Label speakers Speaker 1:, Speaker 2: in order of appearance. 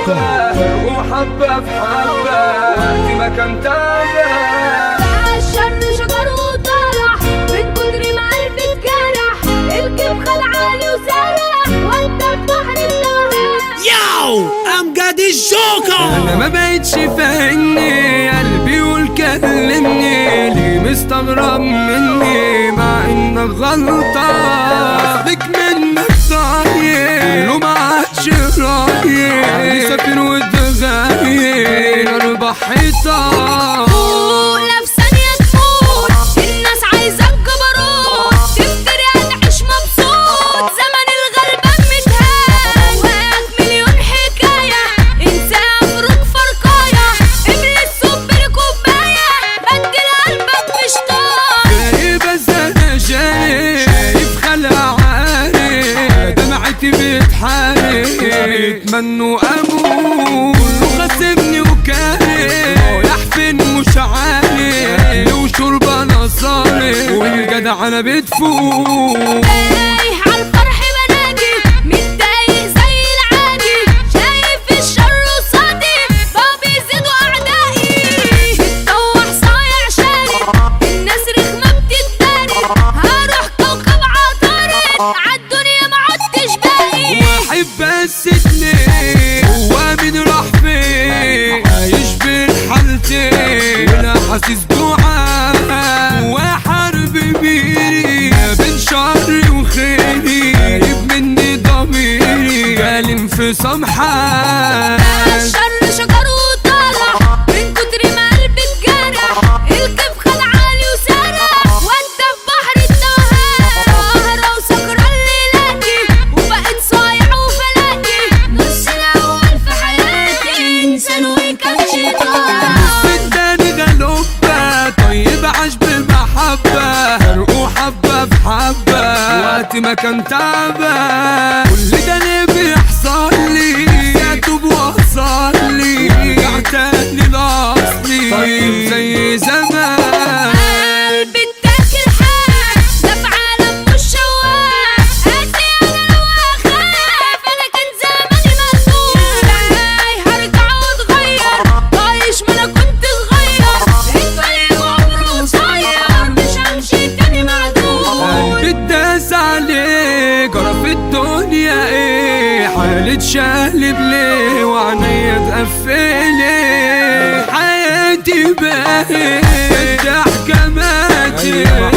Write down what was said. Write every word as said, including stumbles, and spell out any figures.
Speaker 1: وحبة في حبة وقت ما كان تابع
Speaker 2: الشر شجر وطرح من كتر ما قلبي اتجرح الكيف خلعاني وسرح وانت في بحر النهر.
Speaker 3: ياو امجد الجوكر.
Speaker 1: انا ما بقتش فاهمني قلبي يقول كلمني ليه مستغرب مني مع انك غلطة اصلك منك صاير كله ما عادش رايق سافر وتغير اربع حيطان
Speaker 2: لا في ثانية تفوت الناس عايزاك جبروت تفتري هتعيش مبسوط زمن الغلبان متهان واك مليون حكاية انسى امرك فرقاية املي الصب لكوباية بدل قلبك مش طايق
Speaker 1: جاي بس انا شايف شايف خلع عارف دمعتي بتحارب بيتمنوا اموت كله خاسبني وكاره رايح فين مش عارف لو شرب انا صارف والجدع انا بتفوت
Speaker 2: تايه عالفرح بنادي متضايق زي العادي شايف الشر قصادي بقوا بيزيدوا اعدائي بتطوح صايع شارد الناس رخمة بتتداري هروح كوكب عطارد عالدنيا ما عدتش باقي
Speaker 1: واحد بس اتنين هو مين راح فين عايش بين حالتين وانا حاسس جوعان وحرب بيري بين شر وخيري غايب مني ضميري جالي انفصام حال
Speaker 2: الشر شجر وطرح من كتر ما قلبي اتجرح الكيف خلعاني وسرح وانت في بحر النهار سهرة وسكران ليلاتي وبقيت صايع وفلاتي نص الاول في حياتي انسان وكان شيطان
Speaker 1: التاني غلوبة طيب عاش بالمحبة فرقوا حبة في حبة وقت ما كان تعبان كل ده ليه بيحصل لي اتوب واصل لي ارجع تاني لاصلي طيب زي زمان
Speaker 2: قلبي اتاكل حاف ده في عالم مش شواف قاسي انا لو اخاف انا كان زماني مقتول ازاي هرجع واتغير طايش ما انا كنت صغير الطريق عمره قصير مش همشي تاني معدول
Speaker 1: قلبي اتداس عليه جرى في الدنيا ايه حالة شقلب ليه وعينيا اتقفلت حياتي بقت الضحكة ماتت